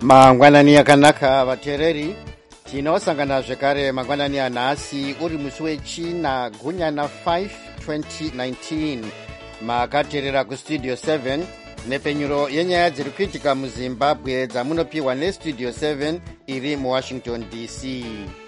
mangwanani akanaka vateereri, tinosangana zvekare mangwanani anhasi uri musi wechina gunyana 5 2019. makateerera kustudio 7 nepfenyuro yenyaya dziri kuitika muzimbabwe dzamunopiwa nestudio 7 iri muwashington dc.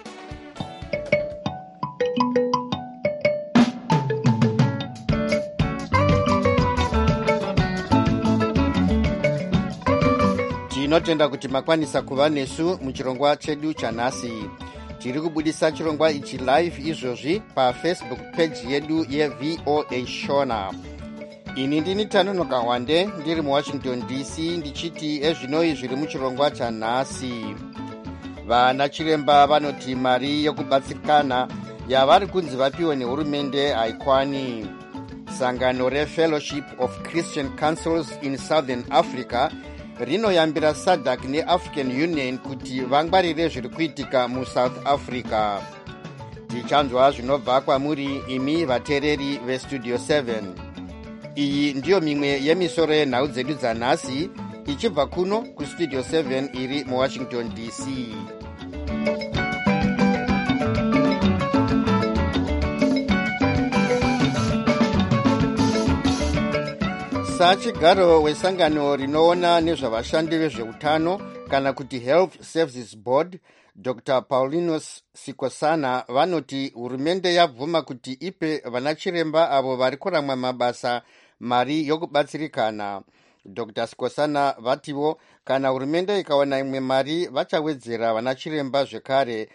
tinotenda kuti makwanisa kuva nesu muchirongwa chedu chanhasi. tiri kubudisa chirongwa ichi live izvozvi pafacebook page yedu yevoa shona. ini ndini Tanonoka Wande ndiri muwashington dc ndichiti ezvinoi zviri muchirongwa chanhasi. vana chiremba vanoti mari yokubatsirikana yavari kunzi vapiwe nehurumende haikwani. sangano refellowship of christian councils in southern africa rinoyambira SADC neAfrican Union kuti vangwarire zviri kuitika muSouth Africa. tichanzwa zvinobva kwamuri imi vateereri vestudio 7. iyi ndiyo mimwe yemisoro yenhau dzedu dzanhasi ichibva kuno kustudio 7 iri muwashington dc. sachigaro wesangano rinoona nezvavashandi vezveutano kana kuti Health Services Board, Dr. Paulinus Sikosana vanoti hurumende yabvuma kuti ipe vanachiremba avo vari kuramwa mabasa mari yokubatsirikana. Dr. Sikosana vativo kana hurumende ikawana imwe mari vachawedzera vanachiremba zvekare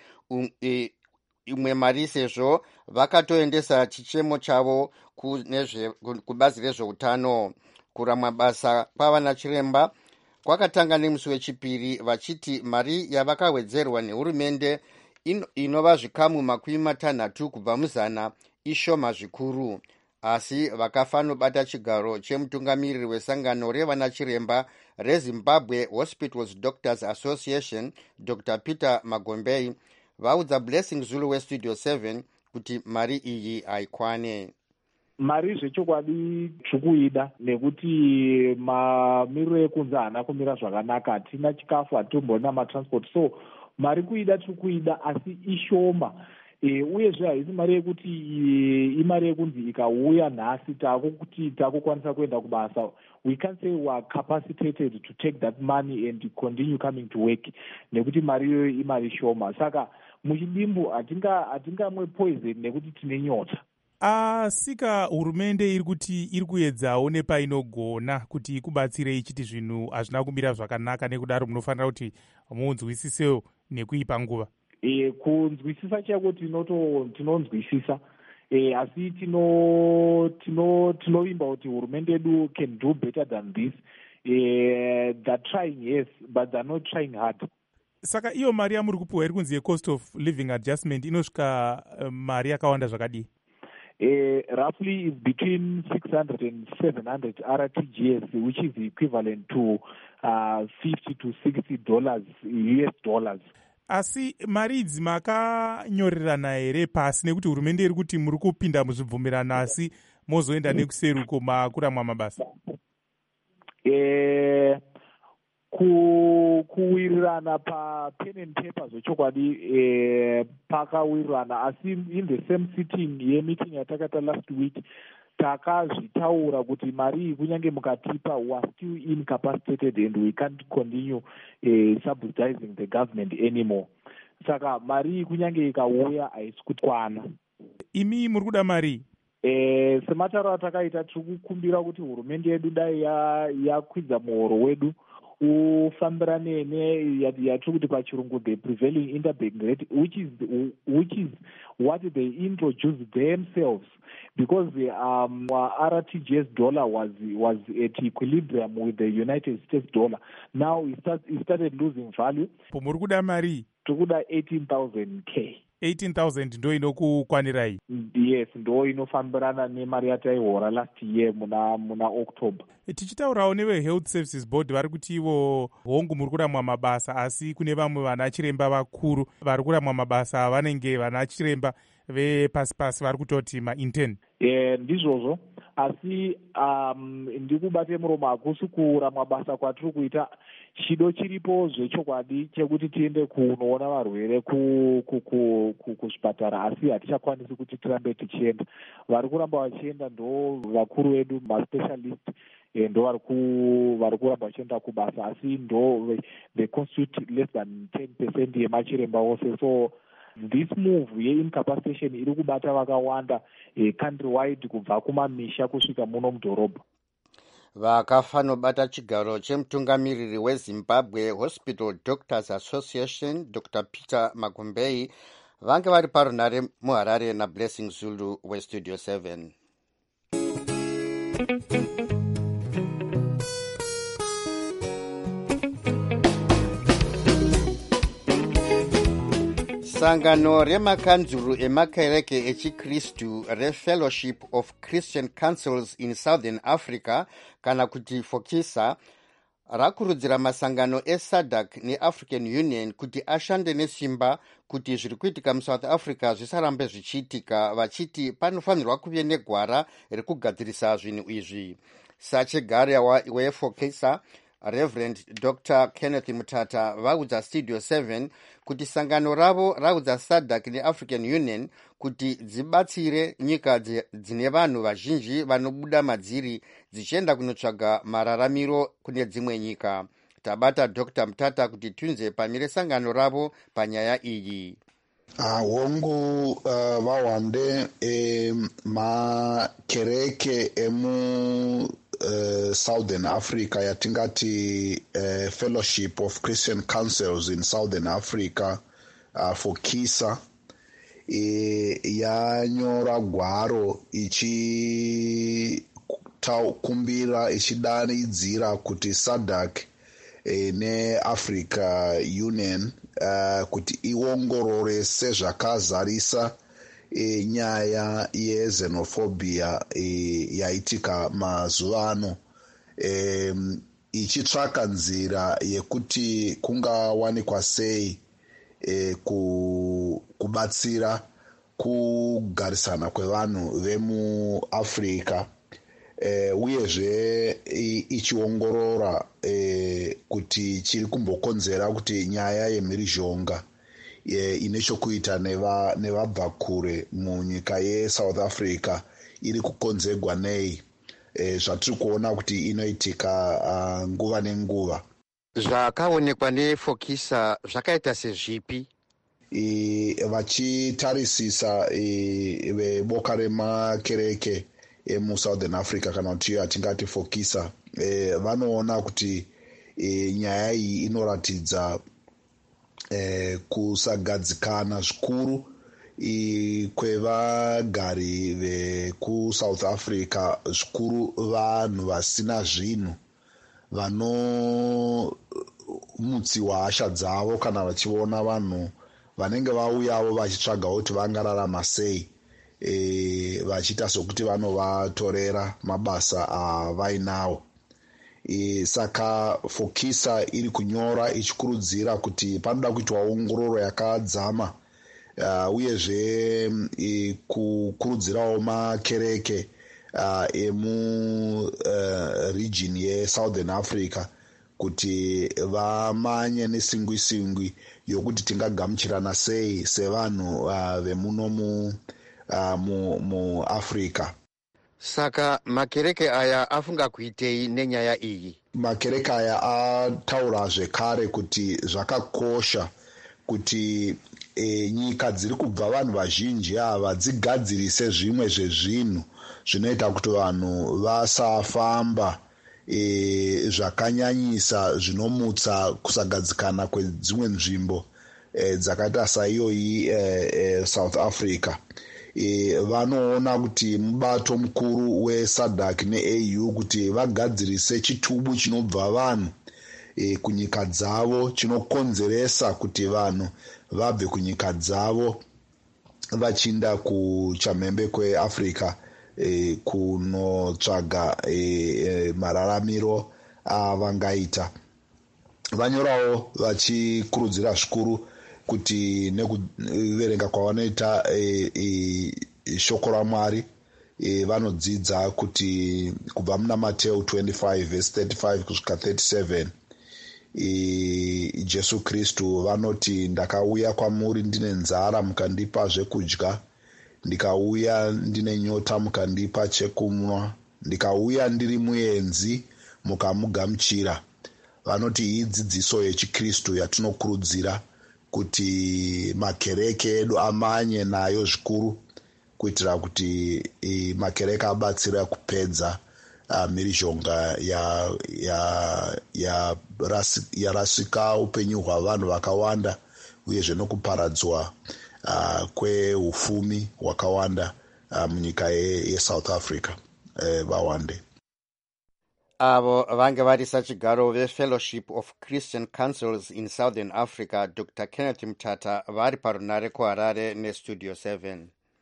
imwe mari sezvo vakatoendesa chichemo chavo kubazi rezveutano. kuramwa basa kwavanachiremba kwakatanga nemusi wechipiri vachiti mari yavakawedzerwa nehurumende inova zvikamu 60 kubva muzana ishoma zvikuru, asi vakafanobata chigaro chemutungamiriri wesangano revanachiremba reZimbabwe Hospitals Doctors Association Dr. Peter Magombei vaudza Blessing Zulu westudio 7 kuti mari iyi haikwane. mari zvechokwadi tikuida nekuti mamiriro ekunze haana kumira zvakanaka, hatina chikafu, hatimbona matransport, so mari kuida tikuida asi ishoma. uyezve haisi mari yekuti imari yekunzi ikauya nhasi takukuti takukwanisa kuenda kubasa, we can't say we are capacitated to take that money and continue coming to work, nekuti mari iyoyo imari shoma. Saka muchidimbu hatingamwe poison nekuti tine nyota. Sika hurumende iri kuti iri kuedzawo nepainogona kuti ikubatsire ichiti zvinhu hazvina kumira zvakanaka, nekudaro munofanira kuti muunzwisisewo nekuipa nguva. kunzwisisa chako tinonzwisisa, asi tinoimba kuti hurumende yedu can do better than this. They're trying, yes, but they're not trying hard. Saka iyo mari yamuri kupiwa iri kunzi cost of living adjustment inosvika mari yakawanda zvakadii? Roughly is between 600 and 700 RTGS, which is equivalent to $50 to $60 US dollars. Asi mari idzi makanyorerana here pasi, nekuti hurumende iri kuti muri kupinda muzvibvumirano asi mozoenda nekuseruko makuramwa mabasa? kuwirirana pen and paper zvechokwadi pakawirirana, asi in the same sitting yemeeting yatakaita last week takazvitaura kuti mari iyi kunyange mukatipa we are still incapacitated and we can't continue subsidizing the government anymore. Saka mari iyi kunyange ikauya haisi kutwana. imi muri kuda mari? sematauro atakaita tiri kukumbira kuti hurumende yedu dai yakwidza muhoro wedu ufambirane yatiri kuti pachirungu the prevailing interbank rate, which is what they introduced themselves, because the RTGS dollar was at equilibrium with the United States dollar. Now it started losing value. Muri kuda mari? Tiri kuda 18,000 K. 18,000 ndo inokukwanirai? Yes, ndo inofambirana nemari yataihora last year muna October. Tichitaurawo neve Health Services Board vari kuti ivo hongu muri kuramwa mabasa, asi kune vamwe vanachiremba vakuru vari kuramwa mabasa vanenge vanachiremba vepasi-pasi vari kutoti ma-intern. ndizvozvo. Asi ndikubate muromo, hakusi kuramwa basa kwatiri kuita. Chido chiripo zvechokwadi chekuti tiende kunoona varwere kuzvipatara, asi hatichakwanisi kuti tirambe tichienda. Vari kuramba vachienda ndo vakuru vedu, maspecialist, ndo vari kuramba vachienda kubasa, asi ndo they constitute less than 10% yemachiremba ose. So this move ye-incapacitation iri kubata vakawanda country wide, kubva kumamisha kusvika muno mudhorobha. Vakafa nobata chigaro chemutungamiriri weZimbabwe Hospital Doctors Association, Dr. Peter Magumbei, vange vari parunare muHarare naBlessing Zulu weStudio 7. Sangano remakanzuru emakereke echikristu reFellowship of Christian Councils in Southern Africa, kana kuti FOCISA, rakurudzira masangano eSADC neAfrican Union kuti ashande nesimba kuti zviri kuitika muSouth Africa zvisarambe zvichiitika, vachiti panofanirwa kuve negwara rekugadzirisa zvinhu izvi. Sachigare weFOCISA Reverend Dr. Kenneth Mutata vaudza Studio 7 kuti sangano ravo raudza SADC neAfrican Union kuti dzibatsire nyika dzine vanhu vazhinji vanobuda madziri dzichienda kunotsvaga mararamiro kune dzimwe nyika. Tabata Dr. Mutata kuti tunze pamire sangano ravo panyaya iyi. Hongu vawande makereke emu Southern Africa yatingati Fellowship of Christian Councils in Southern Africa, FOCISA, yanyora gwaro ichikumbira ichidanidzira kuti SADC neAfrica Union kuti iongorore sezvakazarisa nyaya yexenophobia yaitika mazuva ano, ichitsvaka nzira yekuti kungawanikwa sei kubatsira kugarisana kwevanhu vemuAfrica, uyezve ichiongorora kuti chiri kumbokonzera kuti nyaya yemhirizhonga ine chokuita nevabva kure munyika yeSouth Africa iri kukonzerwa nei, zvatiri kuona kuti inoitika nguva nenguva. Zvakaonekwa neFOCISA zvakaita sezvipi? Vachitarisisa veboka remakereke emuSouthern Africa, kana kuti atingati FOCISA, vanoona kuti nyaya iyi inoratidza kusagadzikana zvikuru kwevagari vekuSouth Africa, zvikuru vanhu vasina zvinhu vanomutsiwa hasha dzavo kana vachiona vanhu vanenge vauyavo vachitsvagawo kuti vangararama sei, vachiita sokuti vanovatorera mabasa avainawo. Saka FOCISA iri kunyora ichikurudzira kuti panoda kuitwa ongororo yakadzama, uyezve kukurudzirawo makereke emu region yeSouthern Africa kuti vamanye nesingwi-singwi yokuti tingagamuchirana sei sevanhu vemuno muAfrica. Saka makereke aya afunga kuitei nenyaya iyi? Makereke aya ataura zvekare kuti zvakakosha kuti nyika dziri kubva vanhu vazhinji ava dzigadzirise zvimwe zvezvinhu zvinoita kuti vanhu vasafamba zvakanyanyisa zvinomutsa kusagadzikana kwedzimwe nzvimbo dzakaita saiyoyi South Africa. Vanoona kuti mubato mukuru weSADC neAU kuti vagadzirise chitubu chinobva vanhu kunyika dzavo, chinokonzeresa kuti vanhu vabve kunyika dzavo vachiinda kuchamhembe kweAfrica kunotsvaga mararamiro avangaita. Vanyorawo vachikurudzira zvikuru kuti nekuverenga kwavanoita shoko raMwari vanodzidza kuti kubva muna Mateo 25 verse 35 kusvika 37 Jesu Kristu vanoti, ndakauya kwamuri ndine nzara mukandipa zvekudya, ndikauya ndine nyota mukandipa chekunwa, ndikauya ndiri muenzi mukamugamuchira. Vanoti iyi dzidziso yechikristu yatinokurudzira kuti makereke edu amanye nayo zvikuru, kuitira kuti makereke abatsira kupedza mhirizhonga yarasika upenyu hwavanhu vakawanda, uyezve nokuparadzwa kweufumi hwakawanda munyika yeSouth Africa vawande. Avo vange vari sachigaro veFellowship of Christian Councils in Southern Africa, Dr. Kenneth Mtata, vari parunare kuHarare neStudio 7.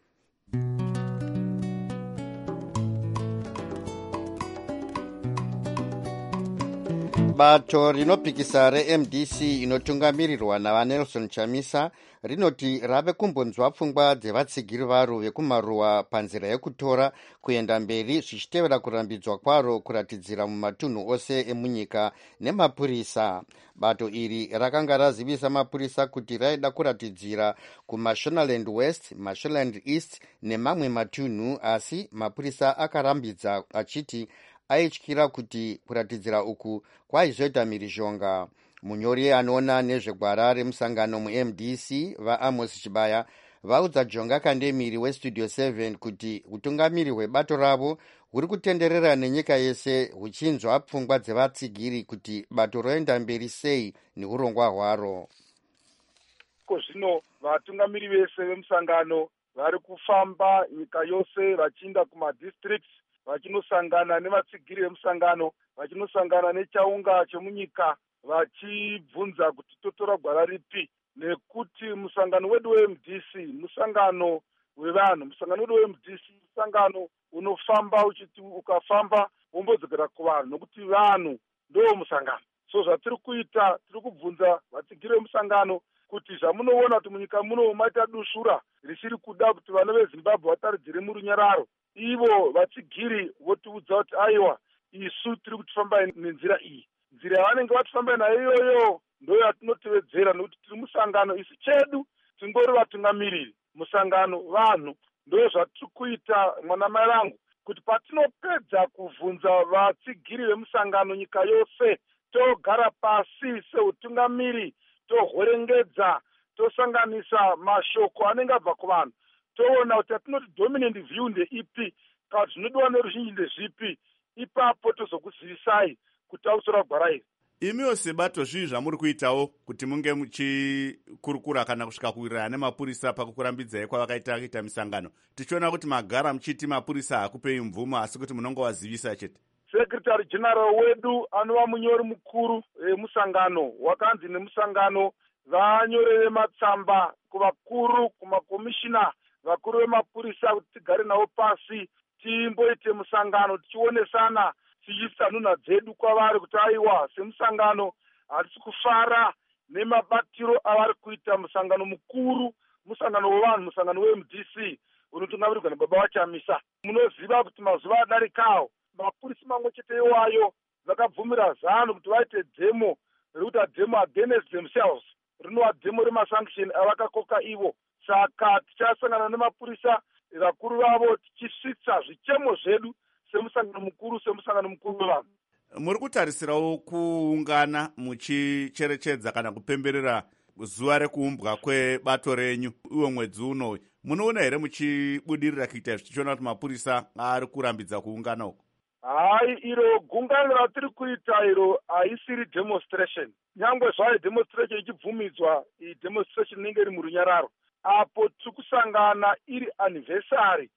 Bato rinopikisa reMDC inotungamirirwa navaNelson Chamisa rinoti rave kumbonzwa pfungwa dzevatsigiri varo vekumaruwa panzira yekutora kuenda mberi zvichitevera kurambidzwa kwaro kuratidzira mumatunhu ose emunyika nemapurisa. Bato iri rakanga razivisa mapurisa kuti raida kuratidzira kuMashonaland West, Mashonaland East nemamwe matunhu, asi mapurisa akarambidza achiti aityira kuti kuratidzira uku kwaizoita mhirizhonga. Munyori anoona nezvegwara remusangano muMDC vaAmos Chibaya vaudza Jonga Kandemiri weStudio 7 kuti utungamiri hwebato ravo huri kutenderera nenyika yese, huchinzwa pfungwa dzevatsigiri kuti bato roenda mberi sei neurongwa hwaro. Zvino vatungamiri vese vemusangano vari kufamba nyika yose vachienda kumadistricts, vachinosangana nevatsigiri vemusangano, vachinosangana nechaunga chemunyika, vachibvunza kuti totora gwara ripi, nekuti musangano wedu weMDC musangano wevanhu. Musangano wedu weMDC musangano unofamba uchiti ukafamba wombodzokera kuvanhu, nokuti vanhu ndo musangano. So zvatiri kuita, tiri kubvunza vatsigiri vemusangano kuti zvamunoona kuti munyika muno maita dushura risiri kuda kuti vana veZimbabwe vataridzire murunyararo, ivo vatsigiri votiudza kuti aiwa, isu tiri kutifamba nenzira iyi. Nzira yavanenge vatifamba nayo iyoyo ndo yatinotevedzera, nokuti tiri musangano. Isu chedu tingori vatungamiriri, musangano vanhu. Ndo zvatiri kuita, mwanamai vangu, kuti patinopedza kubvunza vatsigiri vemusangano nyika yose, togara pasi seutungamiri, tohwerengedza, tosanganisa mashoko anenge abva kuvanhu, toona kuti atinoti dominant view ndeipi, kana zvinodiwa neruzhinji ndezvipi, ipapo tozokuzivisai kuti tausora gwara iri. Imiwo sebato zvii zvamuri kuitawo kuti munge muchikurukura kana kusvika kuwirirana nemapurisa pakukurambidzai kwavakaita misangano? Tichiona kuti magara muchiti mapurisa hakupei mvumo, asi kuti munonga wazivisa chete. Secretary General wedu anova munyori mukuru musangano, wakanzi nemusangano vanyorere matsamba kuvakuru, kumakomishina, vakuru vemapurisa, kuti tigare navo pasi timboite musangano tichionesana, tichiisa nhunha dzedu kwavari kuti aiwa, semusangano hatisi kufara nemabatiro avari kuita. Musangano mukuru, musangano wevanhu, musangano weMDC unotungamirirwa nababa vaChamisa. Munoziva kuti mazuva adarikawo mapurisa mamwe chete iwayo vakabvumira ZANU kuti vaite demo rekuti demo against themselves, rinova demo remasanction avakakoka ivo. Saka tichasangana nemapurisa vakuru vavo tichisvitsa zvichemo zvedu semusangano mukuru wevanhu. Muri kutarisirawo kuungana muchicherechedza kana kupemberera zuva rekuumbwa kwebato renyu iwo mwedzi uno. Munoona here muchibudirira kuita izvi, tichiona kuti mapurisa ari kurambidza kuungana uko? Hai, iro gungano ratiri kuita iro haisiri demonstration. Nyangwe zvayo demonstration ichibvumidzwa, iyi demonstration inenge iri murunyararo. Apo tiri kusangana iri anniversary,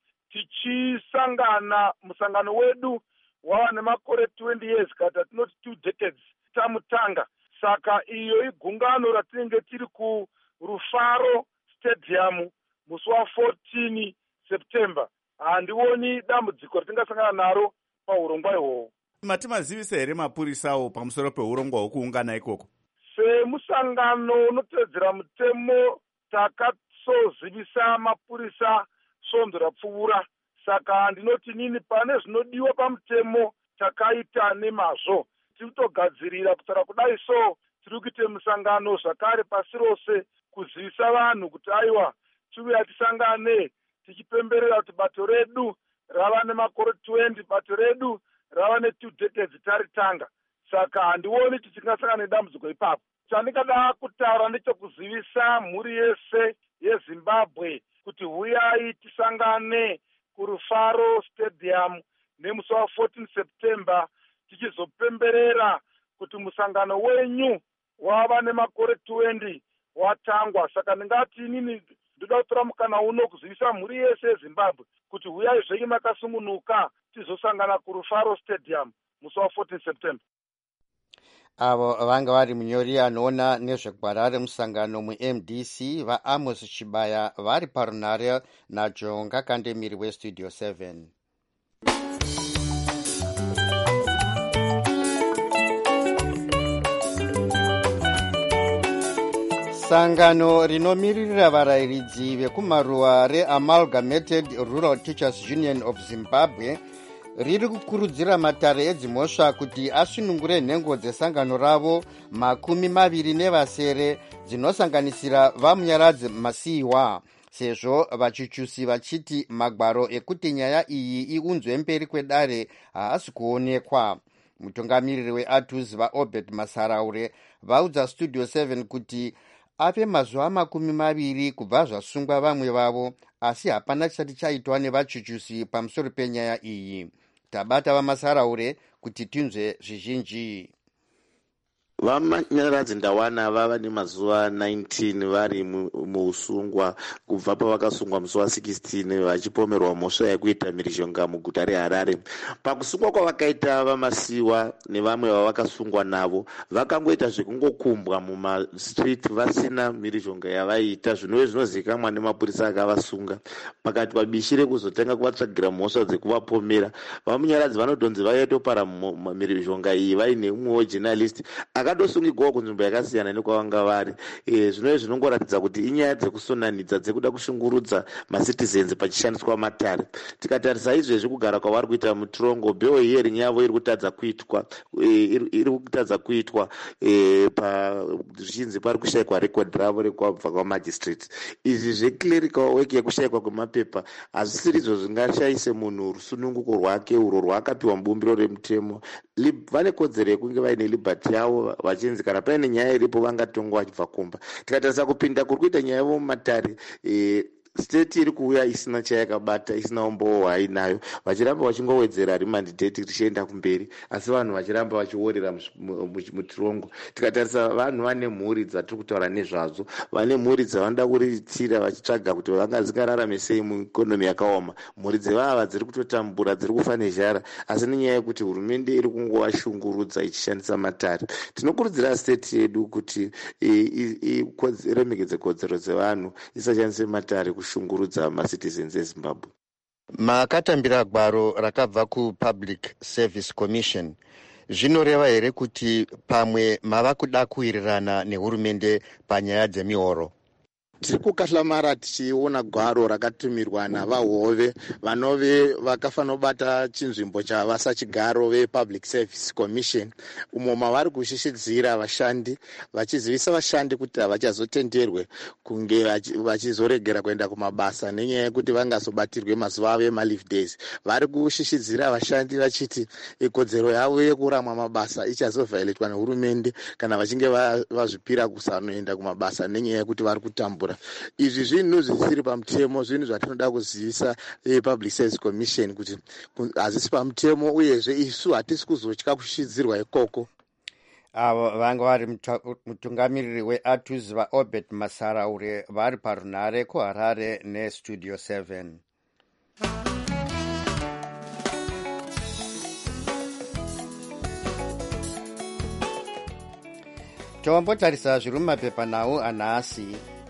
tichisangana musangano wedu wava nemakore 20 years, kata tinoti 2 decades tamutanga. Saka iyo igungano ratinenge tiri kuRufaro Stadium musi wa14 September. Handioni dambudziko ratingasangana naro paurongwa ihwohwo. Matimazivisa here mapurisawo pamusoro peurongwa hwokuungana ikoko? Semusangano unotedzera mutemo takazivisa mapurisa svondo rapfuura. saka ndinoti nini pane zvinodiwa pamutemo takaita nemazvo. Tiri kutogadzirira kutaura kudai so tiri kuite musangano zvakare pasi rose kuzivisa vanhu kuti aiwa tiuya tisangane tichipemberera kuti bato redu rava nemakore 20, bato redu rava ne2 decades taritanga. Saka handioni tisingasangana nedambudziko ipapo. Chandingada kutaura ndechokuzivisa mhuri yese yeZimbabwe kuti huyai tisangane kuRufaro Stadium nemusi wa14 September tichizopemberera kuti musangano wenyu wava nemakore 20 watangwa. Saka ndingati inini ndoda kutora mukana uno kuzivisa mhuri yese yeZimbabwe kuti huyai zvenyu makasungunuka tizosangana kuRufaro Stadium musi wa14 September. Avo vanga vari munyori anoona nezvegwara remusangano muMDC vaAmos Chibaya vari parunare naJonga Kandemiri weStudio 7. Sangano rinomiririra varayiridzi vekumaruwa reAmalgamated Rural Teachers Union of Zimbabwe riri kukurudzira matare edzimhosva kuti asunungure nhengo dzesangano ravo 20 dzinosanganisira vamunyaradzi Masiyiwa, sezvo vachuchusi vachiti magwaro ekuti nyaya iyi iunzwe mberi kwedare haasi kuonekwa. Mutungamiriri weATUZ vaObert Masaraure vaudza Studio 7 kuti ave mazuva 20 kubva zvasungwa vamwe vavo, asi hapana chisati chaitwa nevachuchusi pamusoro penyaya iyi. Tabata vaMasaraure kuti tinzwe zvizhinji. Vamanyaradzi ndawana vava nemazuva 19 vari muusungwa kubva pavakasungwa musi wa16 vachipomerwa mhosva yekuita mhirizhonga muguta reHarare. Pakusungwa kwavakaita vaMasiyiwa nevamwe vavakasungwa navo vakangoita zvekungokumbwa mumastreet vasina mhirizhonga yavaiita, zvinove zvinozivikanwa nemapurisa akavasunga. Pakati pabishi rekuzotanga kuvatsvagira mhosva dzekuvapomera, vamunyaradzi vanodhonzi vaitopara mhirizhonga iyi vaine umwewo journalist akadosungirwawo kunzvimbo yakasiyana nekwavanga vari. Zvinove zvinongoratidza kuti inyaya dzekusonanidza dzekuda kushungurudza macitizens pachishandiswa matare. Tikatarisa izvezvi kugara kwavari kuita mutorongo, bill hearing yavo iri kutadza kuitwa zvichinzi pari kushayikwa record ravo rekubva kwamagistrates. Izvi zveclerical work yekushayikwa kwemapepa hazvisiri izvo zvingashayise munhu rusununguko rwake urwo rwaakapiwa mubumbiro remutemo. Vane kodzero yekunge vaine liberty yavo vachinzi kana paine nyaya iripo vangatongwa vachibva kumba. Tikatarisa kupinda kuri kuita nyaya yavo mumatare, state iri kuuya isina chayakabata, isina umbowo hwainayo, vachiramba vachingowedzera remand date richienda kumberi, asi vanhu vachiramba vachiorera mutirongo. Tikatarisa vanhu vane mhuri dzatiri kutaura nezvadzo, vane mhuri dzavanoda kuriritira vachitsvaga kuti vangazingararame sei muikonomi yakaoma. Mhuri dzevava dziri kutotambura, dziri kufa nezhara, asi nenyaya yekuti hurumende iri kungovashungurudza ichishandisa matare. Tinokurudzira state yedu kuti iremekedze kodzero dzevanhu, isashandise matare kushungurudza macitizens eZimbabwe. Makatambira gwaro rakabva kuPublic Service Commission. Zvinoreva here kuti pamwe mava kuda kuwirirana nehurumende panyaya dzemihoro? Tiri kukahlamara tichiona gwaro rakatumirwa navahove vanove vakafanira kubata chinzvimbo chavasachigaro vePublic Service Commission, umo mavari kushishidzira vashandi vachizivisa vashandi kuti havachazotenderwe kunge vachizoregera kuenda kumabasa nenyaya yekuti vangazobatirwe mazuva avo ema-leave days. Vari kushishidzira vashandi vachiti ikodzero yavo yekuramwa mabasa ichazovhayiletwa nehurumende kana vachinge vazvipira kusanoenda kumabasa nenyaya yekuti vari kutambura. Izvi zvinhu zvisiri pamutemo, zvinhu zvatinoda kuzivisa Public Service Commission kuti hazisi pamutemo, uyezve isu hatisi kuzotya kushidzirwa ikoko. Avo vanga vari mutungamiriri weATUZ vaObert Masaraure vari parunare kuHarare neStudio 7. Tombotarisa zviri mumapepanhau anhasi.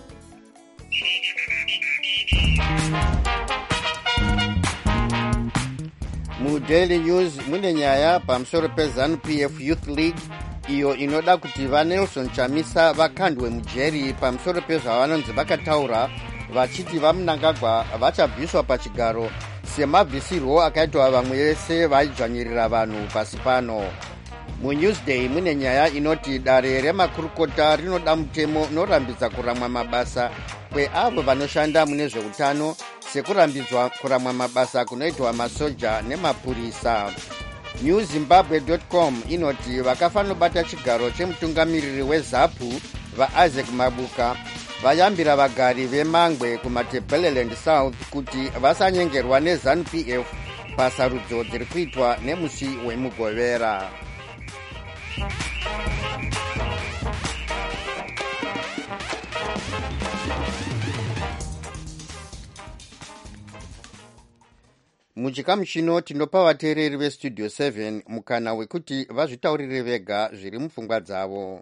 MuDaily News mune nyaya pamusoro peZANU-PF Youth League iyo inoda kuti vaNelson Chamisa vakandwe mujeri pamusoro pezvavanonzi vakataura vachiti vaMnangagwa vachabviswa pachigaro semabvisirwo akaitwa vamwe vese vaidzvanyirira vanhu pasi pano. MuNewsday mune nyaya inoti dare remakurukota rinoda mutemo unorambidza kuramwa mabasa kweavo vanoshanda mune zveutano sekurambidzwa kuramwa mabasa kunoitwa masoja nemapurisa. newzimbabwe.com inoti vakafanobata chigaro chemutungamiriri weZAPU vaIsaac Mabuka vayambira vagari vemangwe kumatabeleland south kuti vasanyengerwa neZANU-PF pasarudzo dziri kuitwa nemusi wemugovera. Muchikamu chino tinopa vateereri vestudio 7 mukana wekuti vazvitaurire vega zviri mupfungwa dzavo.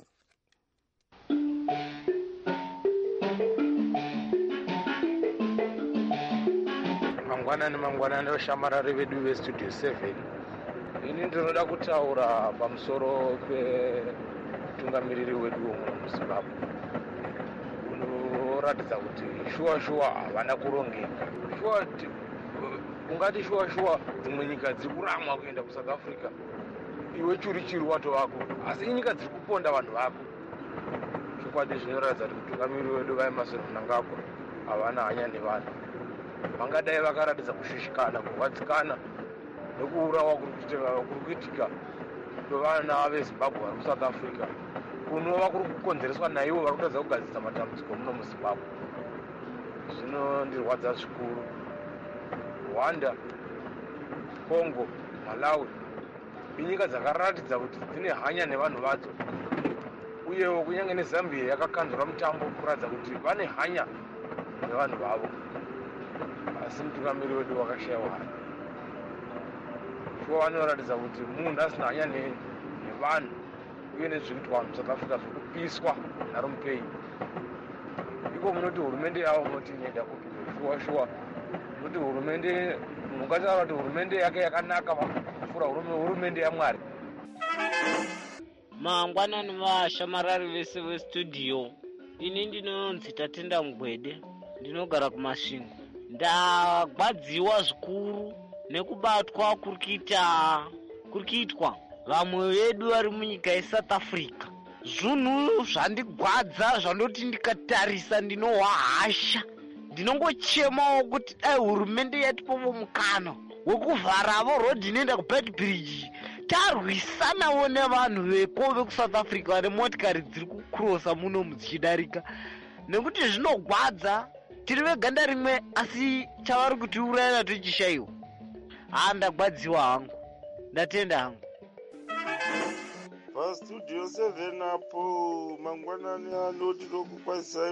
mangwanani veshamarari vedu vestudio 7. ini ndinoda kutaura pamusoro pemutungamiriri wedu muZimbabwe unoratidza kuti shuwa havana kurongeka. ungati shuwa dzimwe nyika dziri kuramwa kuenda kuSouth Africa, iwe churi wato wako, asi inyika dziri kuponda vanhu vako. Chokwadi zvinoratidza kuti mutungamiriri wedu vaEmmerson Mnangagwa havana hanya nevanhu. Vangadai vakaratidza kushushikana, kurwadzikana nekuurawa kuri kuitika kwevana veZimbabwe vari kuSouth Africa kunova kuri kukonzereswa naivo vari kutadza kugadzisa matambudziko muno muZimbabwe. Zvinondirwadza zvikuru. Rwanda, Congo, Malawi inyika dzakaratidza kuti dzine hanya nevanhu vadzo, uyewo kunyange neZambia yakakanzura mutambo kuratidza kuti vane hanya nevanhu vavo, asi mutungamiriri wedu wakashayiwa hanya. Shuwa vanoratidza kuti munhu asina hanya nevanhu uye nezviri kuitwa vanhu muSouth Africa zviri kupiswa naRumupei. Iko munoti hurumende yavo munoti inoenda kupi? Shuwa kuti hurumende, mungataura kuti hurumende yake yakanaka kupfuura hurumende yaMwari. Mangwanani vashamarari vese vestudio, ini ndinonzi Tatenda Mugwede, ndinogara kuMasvingo. Ndagwadziwa zvikuru nekubatwa kurikiitwa vamwe vedu vari munyika yeSouth Africa. Zvinhu zvandigwadza zvandoti ndikatarisa ndinohwahasha. Ndinongochemawo kuti dai hurumende yatipovo mukana wekuvharavo rodhi inoenda kuBedbridge tarwisanawo nevanhu veko vekuSouth Africa vane motikari dziri kukurosa muno mudzichidarika, nekuti zvinogwadza. Tiri veganda rimwe asi chavari kutiurayira tichishayiwa. Ndagwadziwa hangu, ndatenda hangu. Pastudio 7 apo mangwanani ano tinokukwazisai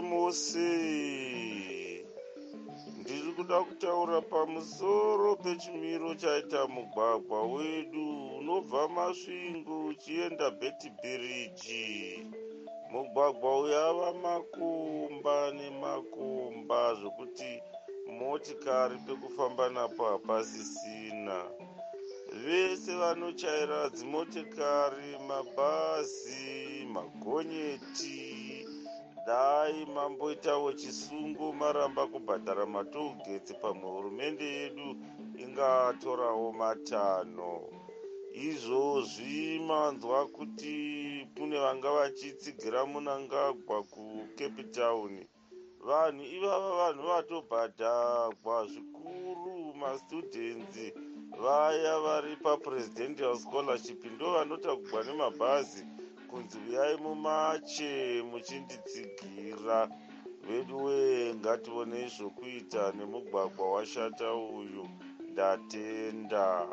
mose. Ndiri kuda kutaura pamusoro pechimiro chaita mugwagwa wedu unobva Masvingo uchienda Bedbridge. Mugwagwa uyu ava makomba nemakomba zvokuti motikari pekufamba napo hapasisina. Vese vanochaira dzimotikari, mabhazi, magonyeti, dai mamboitawo chisungo maramba kubhadhara matogetse, pamwe hurumende yedu ingatorawo matano. Izvozvi manzwa kuti kune vanga vachitsigira Mnangagwa kuCape Town. Vanhu ivava vanhu vatobhadhagwa zvikuru. Mastudents vaya vari papresidential scholarship ndo vanotagwa nemabhazi kunzi uyai mumache muchinditsigira. Veduwe ngationei zvokuita nemugwagwa washata uyu. Ndatenda.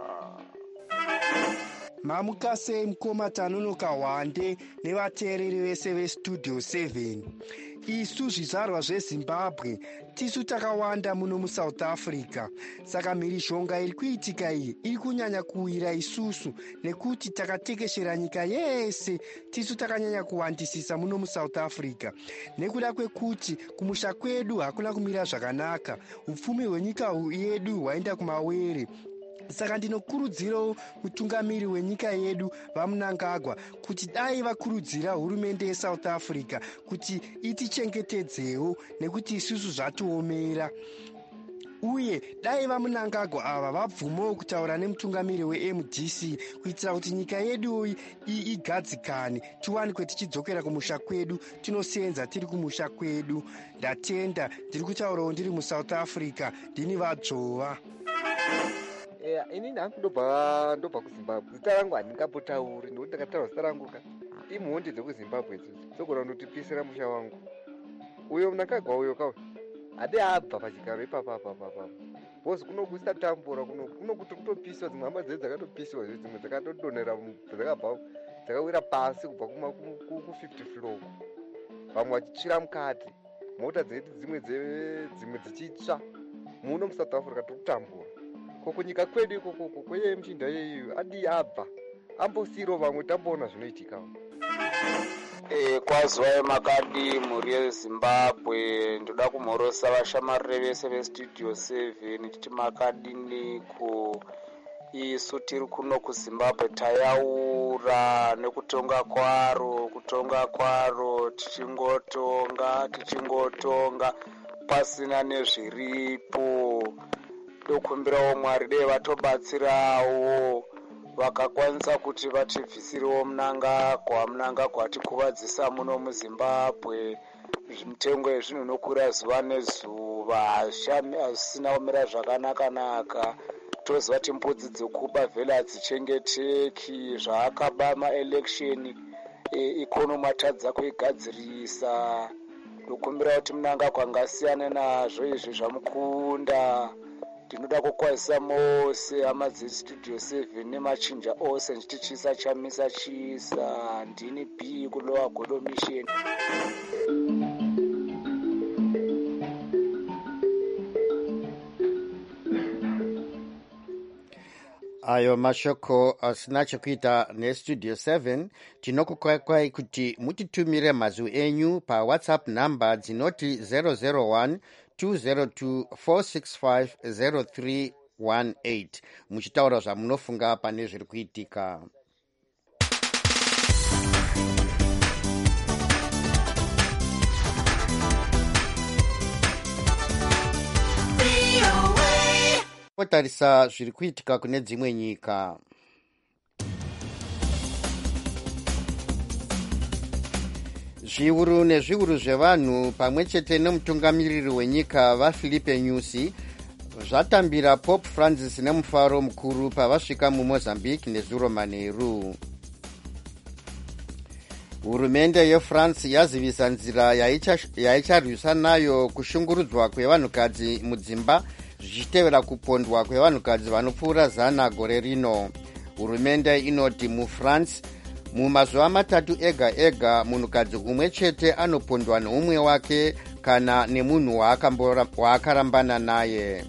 Mamukasei mukoma Tanonoka Hwande nevateereri vese vestudio 7. Isu zvizvarwa zveZimbabwe tisu takawanda muno muSouth Africa, saka mhirizhonga iri kuitika iyi iri kunyanya kuwira isusu nekuti takatekeshera nyika yese. Tisu takanyanya kuwandisisa muno muSouth Africa nekuda kwekuti kumusha kwedu hakuna kumira zvakanaka, upfumi hwenyika yedu hwaenda kumawere. Saka ndinokurudzirawo mutungamiri wenyika yedu vaMnangagwa kuti dai vakurudzira hurumende yeSouth Africa kuti itichengetedzewo nekuti isusu zvatiomera. uye dai vamunangagwa ava vabvumawo kutaura nemutungamiri weMDC kuitira kuti nyika yedu igadzikane, tiwanikwe tichidzokera kumusha kwedu, tinosenza tiri kumusha kwedu. Ndatenda, ndiri kutaurawo ndiri muSouth Africa, ndini Vadzova. Ini ndobva kuZimbabwe. Zita rangu handingambotauri nokuti ndakataura zita rangu imhondi dzekuZimbabwe idzodzo dzogona kundotipisira musha wangu. Uyo munangagwa uyo kawe hade abva pachigaro ipapa bhozi kunokuisa tambura kunokuti kutopiswa, dzimwe hama dzedu dzakatopiswa, dzimwe dzakatodonhera dzakabva dzakawira pasi kubva ku50 floor, vamwe vachitsvira mukati, mota dzedu dzimwe dzichitsva. Muno muSouth Africa tokutambura kokunyika kwedu ikoko kweye mchinda yeyo adi abva ambosiro vamwe tamboona zvinoitikawo. Kwaziwai makadi mhuri yeZimbabwe, ndoda kumhorosa vashamarire vese vestudio 7 chiti makadi niko isu tiri kuno kuZimbabwe tayaura nekutonga kwaro tichingotonga pasina nezviripo. Dokumbirawo Mwari dei vatobatsirawo vakakwanisa kutivatibvisirewo munangagwa atikuvadzisa muno muZimbabwe. Mitengo yezvinhu inokwira zuva nezuva, hazvisina kumira zvakanaka. Toziva kuti mbudzi dzekuba vhele hadzichengeteki, zvaakaba maelection ikonomi atadza kuigadzirisa. Ndokumbira kuti munangagwa ngasiyane nazvo izvi zvamukunda. Ndinoda kukwazisa mose hama dzestudio 7 nemachinja ose ndichiti chisa chamisa chisa. Ndini B kulowa Godo Mission. Ayo mashoko asina chekuita nestudio 7. Tinokukwai kuti mutitumire mazwi enyu paWhatsApp number dzinoti 001 202 465 0318 muchitaura zvamunofunga pane zviri kuitika. Potarisa zviri kuitika kune dzimwe nyika. Zviuru nezviuru zvevanhu pamwe chete nemutungamiriri wenyika vaFilipe Nyusi zvatambira Pope Francis nemufaro mukuru pavasvika muMozambique nezuro manheru. Hurumende yeFrance yazivisa nzira yaicharwisa nayo kushungurudzwa kwevanhukadzi mudzimba zvichitevera kupondwa kwevanhukadzi vanopfuura 100 gore rino. Hurumende inoti muFrance mumazuva 3 ega munhukadzi umwe chete anopondwa neumwe wake kana nemunhu waakarambana naye.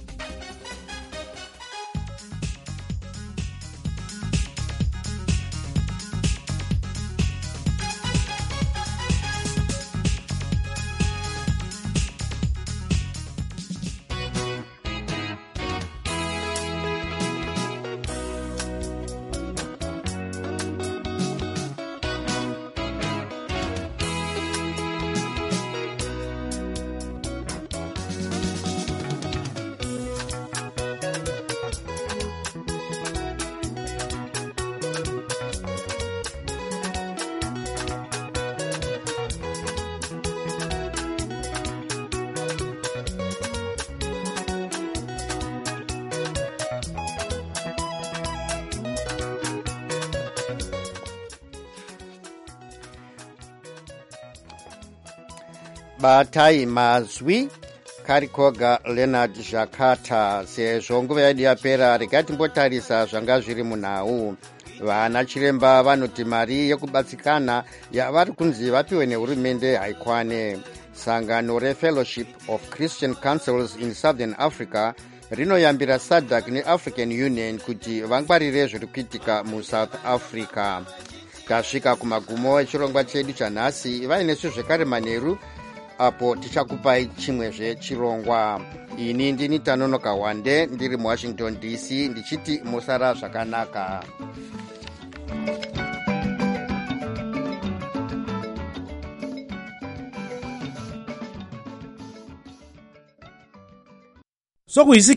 Batai mazwi Karikoga Leonard Jakata. Sezvo nguva yedu yapera, regai timbotarisa zvanga zviri munhau. Vana chiremba vanoti mari yekubatsikana yavari kunzi vapiwe nehurumende haikwane. Sangano reFellowship of Christian Councils in Southern Africa rinoyambira SADC neAfrican Union kuti vangwarire zviri kuitika muSouth Africa. Tasvika kumagumo echirongwa chedu chanhasi. Vainesu zvekare manheru apo tichakupai chimwezve chirongwa. Ini ndini Tanonoka Wande ndiri muWashington DC ndichiti musara zvakanaka. so